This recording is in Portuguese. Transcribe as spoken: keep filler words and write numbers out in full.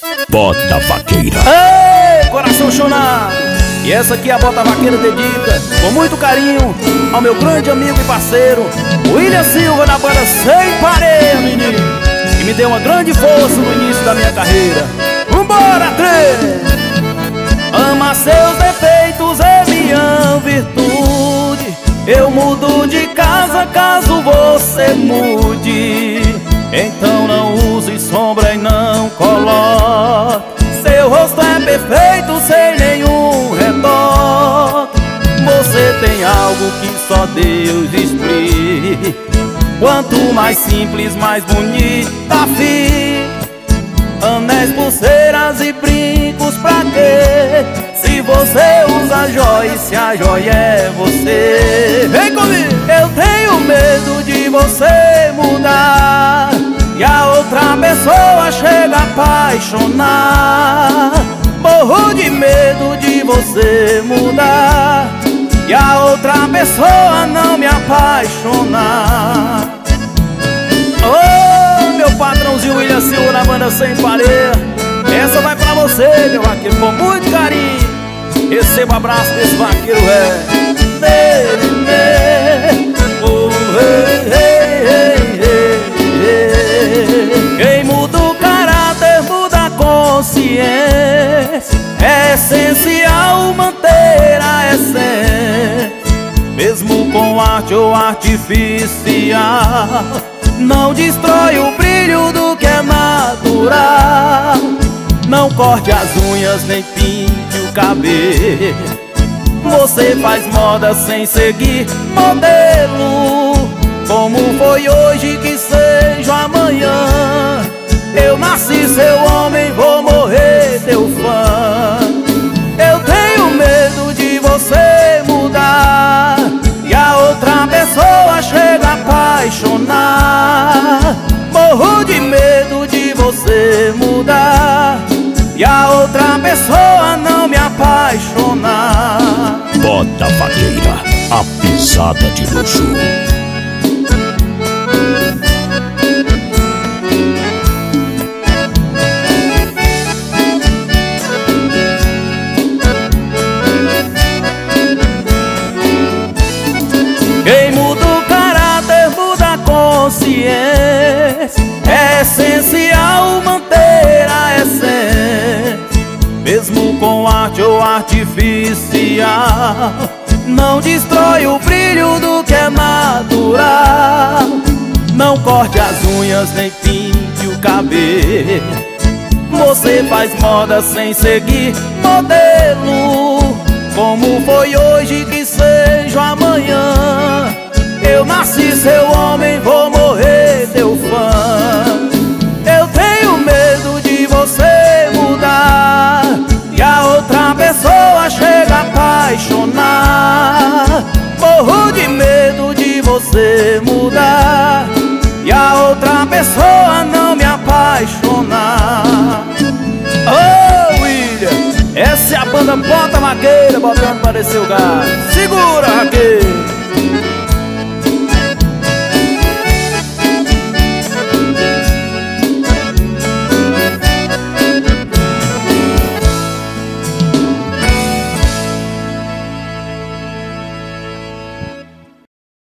Bota Vaqueira. Ei, coração chonado! E essa aqui é a Bota Vaqueira dedica com muito carinho ao meu grande amigo e parceiro William Silva, da banda Sem Pareia, menino, que me deu uma grande força no início da minha carreira. Vambora, três! Ama seus defeitos e minha virtude. Eu mudo de casa caso você mude. Então não use sombra e não coloque. Seu rosto é perfeito sem nenhum retoque. Você tem algo que só Deus explica. Quanto mais simples, mais bonita fica. Anéis, pulseiras e brincos pra quê? Se você usa joia e se a joia é você. Vem comigo! Eu tenho medo de você mudar e a outra pessoa chega a apaixonar. Morro de medo de você mudar e a outra pessoa não me apaixonar. Oh, meu patrãozinho William Silva, na banda Sem Pareia. Essa vai pra você, meu vaqueiro, com muito carinho. Receba o abraço desse vaqueiro, é quem muda o caráter muda a consciência. É essencial manter a essência, mesmo com arte ou artificial. Não destrói o brilho do que é natural. Não corte as unhas nem pinte o cabelo. Você faz moda sem seguir modelo. Como foi hoje que seja amanhã. Eu nasci seu homem, vou morrer teu fã. Eu tenho medo de você mudar e a outra pessoa chega a apaixonar. Morro de medo de você mudar e a outra pessoa não me apaixonar. Bota Vaqueira, a pisada de luxo. Quem muda o caráter muda a consciência. É essencial manter a essência, mesmo com arte ou artificial. Não destrói o brilho do que é natural. Não corte as unhas nem pinte o cabelo. Você faz moda sem seguir modelo. Como foi hoje que seja amanhã. Eu nasci seu homem, vou morrer teu fã. Eu tenho medo de você mudar e a outra pessoa chega a apaixonar. Morro de medo de você mudar e a outra pessoa não me apaixonar. Oh, William, essa é a banda Bota Vaqueira, botando para descer o gás. Segura, vaqueiro!